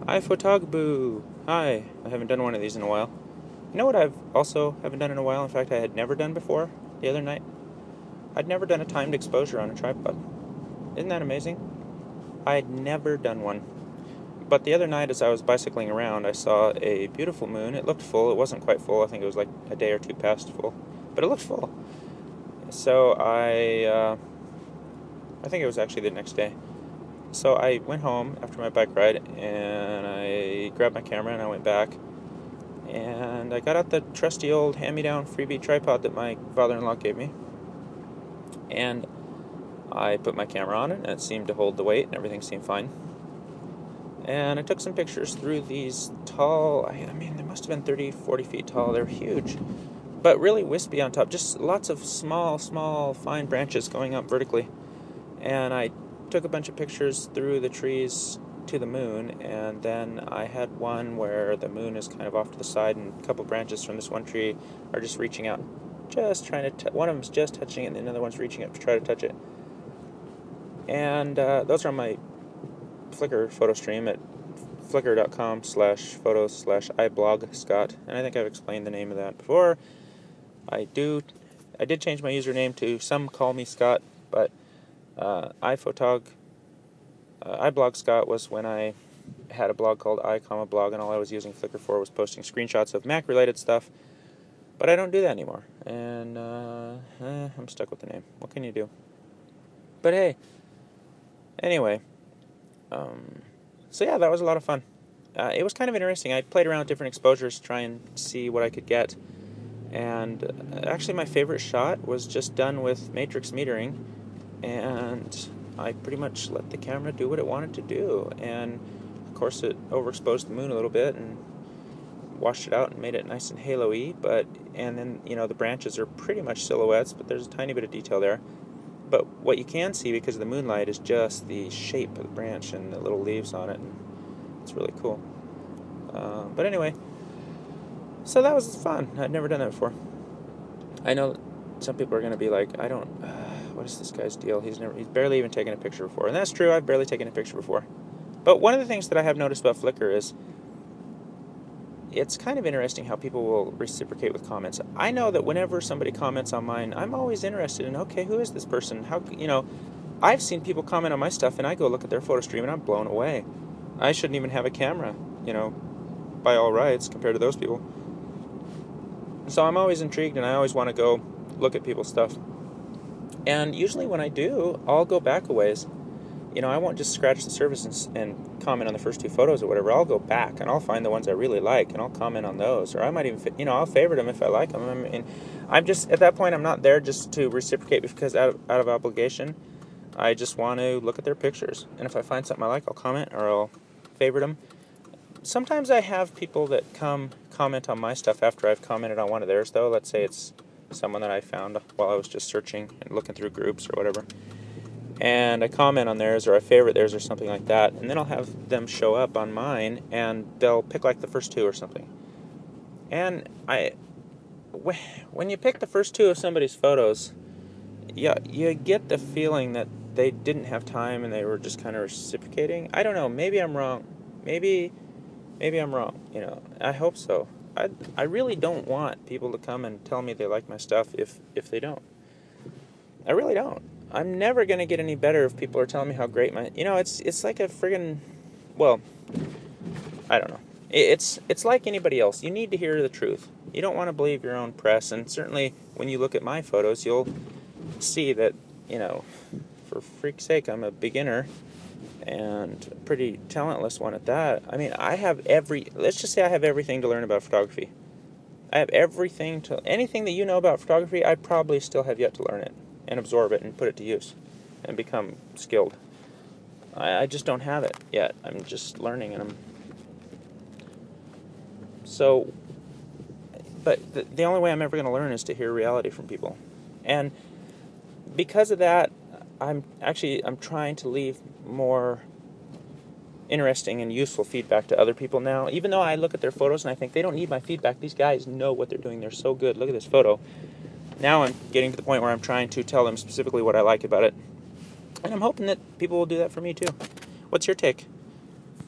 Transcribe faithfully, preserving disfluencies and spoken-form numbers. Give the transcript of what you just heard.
Hi, Photogaboo! Hi, I haven't done one of these in a while. You know what I've also haven't done in a while? In fact, I had never done before the other night? I'd never done a timed exposure on a tripod. Isn't that amazing? I had never done one. But the other night, as I was bicycling around, I saw a beautiful moon. It looked full. It wasn't quite full. I think it was like a day or two past full. But it looked full. So I, uh, I think it was actually the next day. So I went home after my bike ride, and I grabbed my camera, and I went back. And I got out the trusty old hand-me-down freebie tripod that my father-in-law gave me. And I put my camera on it, and it seemed to hold the weight, and everything seemed fine. And I took some pictures through these tall, I mean, they must have been thirty, forty feet tall. They're huge, but really wispy on top. Just lots of small, small, fine branches going up vertically. And I took a bunch of pictures through the trees to the moon, and then I had one where the moon is kind of off to the side, and a couple branches from this one tree are just reaching out, just trying to, t- one of them's just touching it, and the other one's reaching up to try to touch it. And uh, those are on my Flickr photo stream at flickr.com slash photos slash iblogscott, and I think I've explained the name of that before. I do, I did change my username to Some Call Me Scott, but uh, iPhotog, uh, iBlogScott was when I had a blog called I, blog, and all I was using Flickr for was posting screenshots of Mac-related stuff, but I don't do that anymore, and uh, eh, I'm stuck with the name. What can you do? But hey, anyway, um, so yeah, that was a lot of fun. Uh, it was kind of interesting. I played around with different exposures to try and see what I could get, and uh, actually my favorite shot was just done with matrix metering, and I pretty much let the camera do what it wanted to do, and of course it overexposed the moon a little bit and washed it out and made it nice and halo-y, but, and then, you know, the branches are pretty much silhouettes, but there's a tiny bit of detail there. But what you can see because of the moonlight is just the shape of the branch and the little leaves on it, and it's really cool. Uh, but anyway, so that was fun. I'd never done that before. I know some people are going to be like, I don't, uh, what is this guy's deal? He's never, he's barely even taken a picture before. And that's true, I've barely taken a picture before. But one of the things that I have noticed about Flickr is it's kind of interesting how people will reciprocate with comments. I know that whenever somebody comments on mine, I'm always interested in, okay, who is this person? How, you know, I've seen people comment on my stuff, and I go look at their photo stream, and I'm blown away. I shouldn't even have a camera, you know, by all rights, compared to those people. So I'm always intrigued, and I always want to go look at people's stuff. And usually when I do, I'll go back a ways. You know, I won't just scratch the surface and, and comment on the first two photos or whatever. I'll go back, and I'll find the ones I really like, and I'll comment on those. Or I might even, you know, I'll favorite them if I like them. I mean, I'm just, at that point, I'm not there just to reciprocate because out of, out of obligation. I just want to look at their pictures. And if I find something I like, I'll comment or I'll favorite them. Sometimes I have people that come comment on my stuff after I've commented on one of theirs, though. Let's say it's someone that I found while I was just searching and looking through groups or whatever. And I comment on theirs or I favorite theirs or something like that. And then I'll have them show up on mine and they'll pick like the first two or something. And I, when you pick the first two of somebody's photos, yeah, you get the feeling that they didn't have time and they were just kind of reciprocating. I don't know. Maybe I'm wrong. Maybe, maybe I'm wrong. You know, I hope so. I, I really don't want people to come and tell me they like my stuff if, if they don't. I really don't. I'm never going to get any better if people are telling me how great my... You know, it's it's like a friggin... Well, I don't know. It's, it's like anybody else. You need to hear the truth. You don't want to believe your own press, and certainly when you look at my photos, you'll see that, you know, for freak's sake, I'm a beginner and a pretty talentless one at that. I mean, I have every... Let's just say I have everything to learn about photography. I have everything to... Anything that you know about photography, I probably still have yet to learn it and absorb it and put it to use and become skilled. I, I just don't have it yet. I'm just learning, and I'm... So... But the, the only way I'm ever going to learn is to hear reality from people. And because of that, I'm actually, I'm trying to leave more interesting and useful feedback to other people now. Even though I look at their photos and I think they don't need my feedback. These guys know what they're doing. They're so good. Look at this photo. Now I'm getting to the point where I'm trying to tell them specifically what I like about it. And I'm hoping that people will do that for me too. What's your take?